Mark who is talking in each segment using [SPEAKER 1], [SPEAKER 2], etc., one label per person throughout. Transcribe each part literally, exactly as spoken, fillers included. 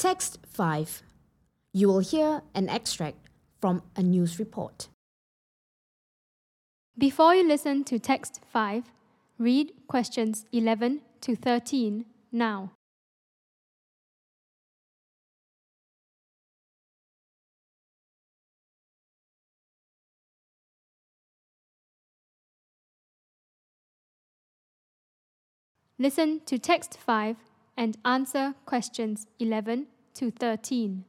[SPEAKER 1] Text five. You will hear an extract from a news report.
[SPEAKER 2] Before you listen to Text five, read questions eleven to thirteen now. Listen to Text five and answer questions eleven to thirteen.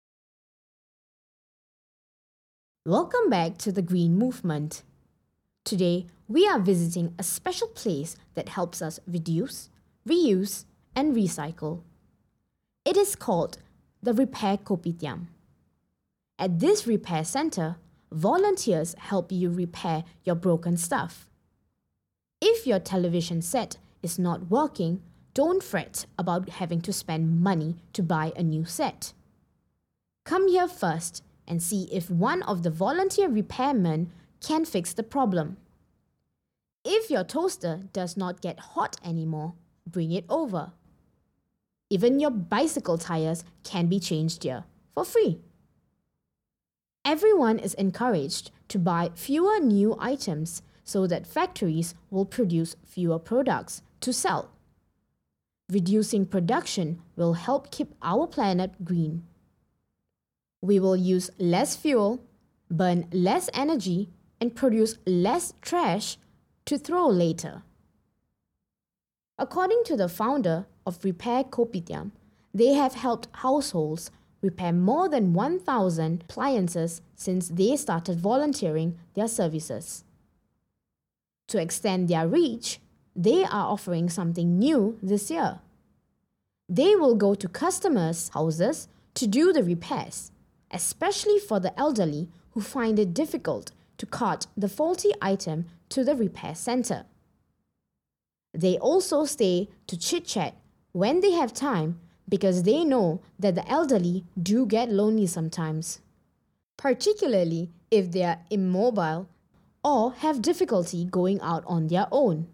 [SPEAKER 1] Welcome back to the Green Movement. Today, we are visiting a special place that helps us reduce, reuse, and recycle. It is called the Repair Kopitiam. At this repair center, volunteers help you repair your broken stuff. If your television set is not working, don't fret about having to spend money to buy a new set. Come here first and see if one of the volunteer repairmen can fix the problem. If your toaster does not get hot anymore, bring it over. Even your bicycle tires can be changed here for free. Everyone is encouraged to buy fewer new items so that factories will produce fewer products to sell. Reducing production will help keep our planet green. We will use less fuel, burn less energy, and produce less trash to throw later. According to the founder of Repair Kopitiam, they have helped households repair more than one thousand appliances since they started volunteering their services. To extend their reach, they are offering something new this year. They will go to customers' houses to do the repairs, especially for the elderly who find it difficult to cart the faulty item to the repair center. They also stay to chit-chat when they have time because they know that the elderly do get lonely sometimes, particularly if they are immobile or have difficulty going out on their own.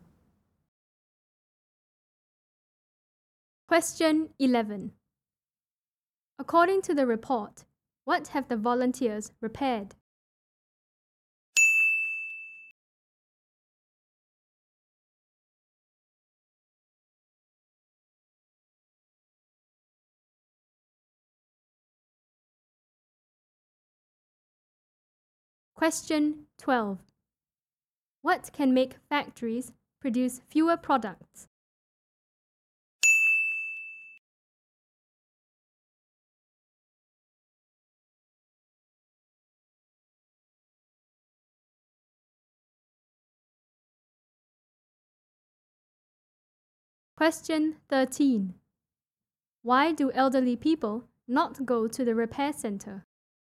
[SPEAKER 2] Question eleven. According to the report, what have the volunteers repaired? Question twelve. What can make factories produce fewer products? Question thirteen. Why do elderly people not go to the repair center?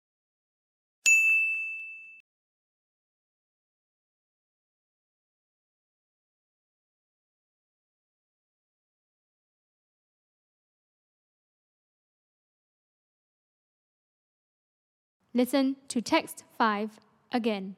[SPEAKER 2] Listen to Text five again.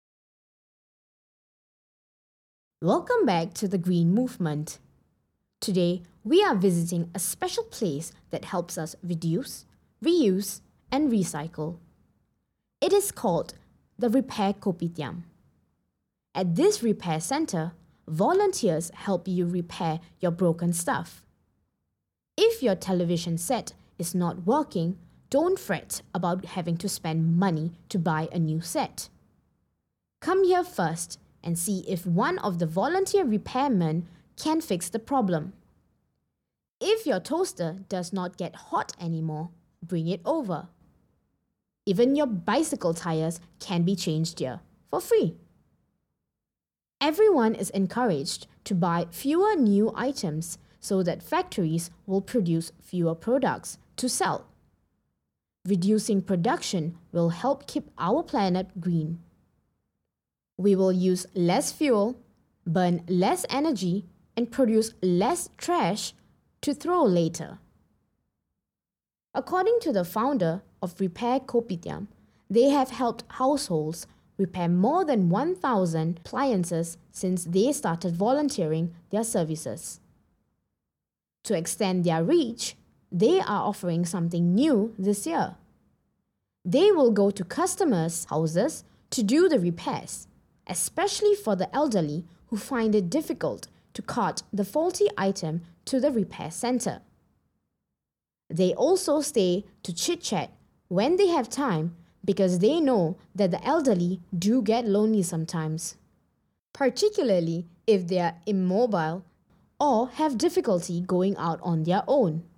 [SPEAKER 1] Welcome back to the Green Movement. Today, we are visiting a special place that helps us reduce, reuse, and recycle. It is called the Repair Kopitiam. At this repair center, volunteers help you repair your broken stuff. If your television set is not working, don't fret about having to spend money to buy a new set. Come here first and see if one of the volunteer repairmen can fix the problem. If your toaster does not get hot anymore, bring it over. Even your bicycle tires can be changed here for free. Everyone is encouraged to buy fewer new items so that factories will produce fewer products to sell. Reducing production will help keep our planet green. We will use less fuel, burn less energy, and produce less trash to throw later. According to the founder of Repair Kopitiam, they have helped households repair more than one thousand appliances since they started volunteering their services. To extend their reach, they are offering something new this year. They will go to customers' houses to do the repairs, especially for the elderly who find it difficult to cart the faulty item to the repair center. They also stay to chit-chat when they have time because they know that the elderly do get lonely sometimes, particularly if they are immobile or have difficulty going out on their own.